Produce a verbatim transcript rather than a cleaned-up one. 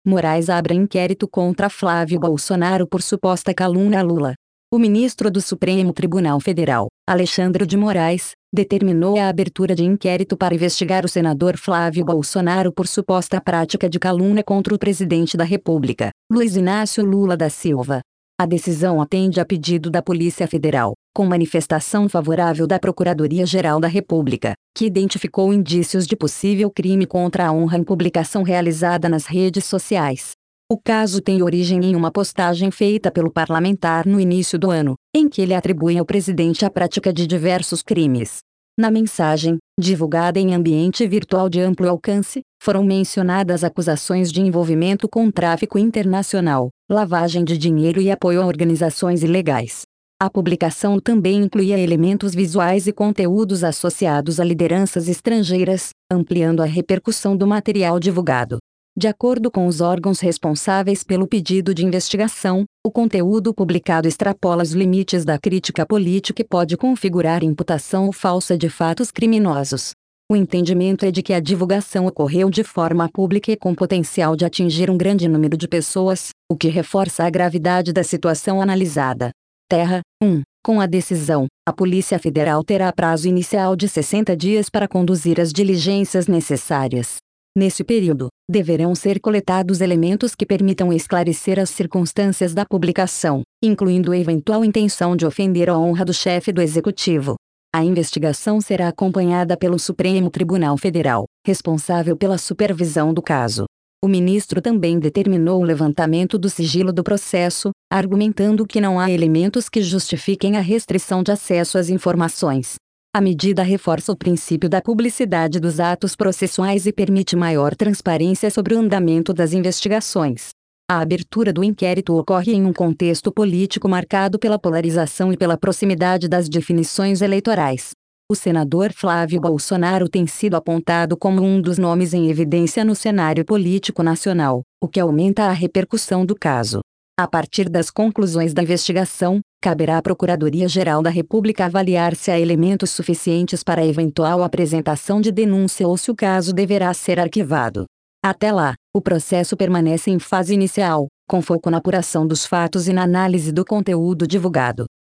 Moraes abre inquérito contra Flávio Bolsonaro por suposta calúnia a Lula. O ministro do Supremo Tribunal Federal, Alexandre de Moraes, determinou a abertura de inquérito para investigar o senador Flávio Bolsonaro por suposta prática de calúnia contra o presidente da República, Luiz Inácio Lula da Silva. A decisão atende a pedido da Polícia Federal, com manifestação favorável da Procuradoria-Geral da República, que identificou indícios de possível crime contra a honra em publicação realizada nas redes sociais. O caso tem origem em uma postagem feita pelo parlamentar no início do ano, em que ele atribui ao presidente a prática de diversos crimes. Na mensagem, divulgada em ambiente virtual de amplo alcance, foram mencionadas acusações de envolvimento com tráfico internacional, lavagem de dinheiro e apoio a organizações ilegais. A publicação também incluía elementos visuais e conteúdos associados a lideranças estrangeiras, ampliando a repercussão do material divulgado. De acordo com os órgãos responsáveis pelo pedido de investigação, o conteúdo publicado extrapola os limites da crítica política e pode configurar imputação falsa de fatos criminosos. O entendimento é de que a divulgação ocorreu de forma pública e com potencial de atingir um grande número de pessoas, o que reforça a gravidade da situação analisada. Terra um. Com a decisão, a Polícia Federal terá prazo inicial de sessenta dias para conduzir as diligências necessárias. Nesse período, deverão ser coletados elementos que permitam esclarecer as circunstâncias da publicação, incluindo eventual intenção de ofender a honra do chefe do Executivo. A investigação será acompanhada pelo Supremo Tribunal Federal, responsável pela supervisão do caso. O ministro também determinou o levantamento do sigilo do processo, argumentando que não há elementos que justifiquem a restrição de acesso às informações. A medida reforça o princípio da publicidade dos atos processuais e permite maior transparência sobre o andamento das investigações. A abertura do inquérito ocorre em um contexto político marcado pela polarização e pela proximidade das definições eleitorais. O senador Flávio Bolsonaro tem sido apontado como um dos nomes em evidência no cenário político nacional, o que aumenta a repercussão do caso. A partir das conclusões da investigação, caberá à Procuradoria-Geral da República avaliar se há elementos suficientes para eventual apresentação de denúncia ou se o caso deverá ser arquivado. Até lá, o processo permanece em fase inicial, com foco na apuração dos fatos e na análise do conteúdo divulgado.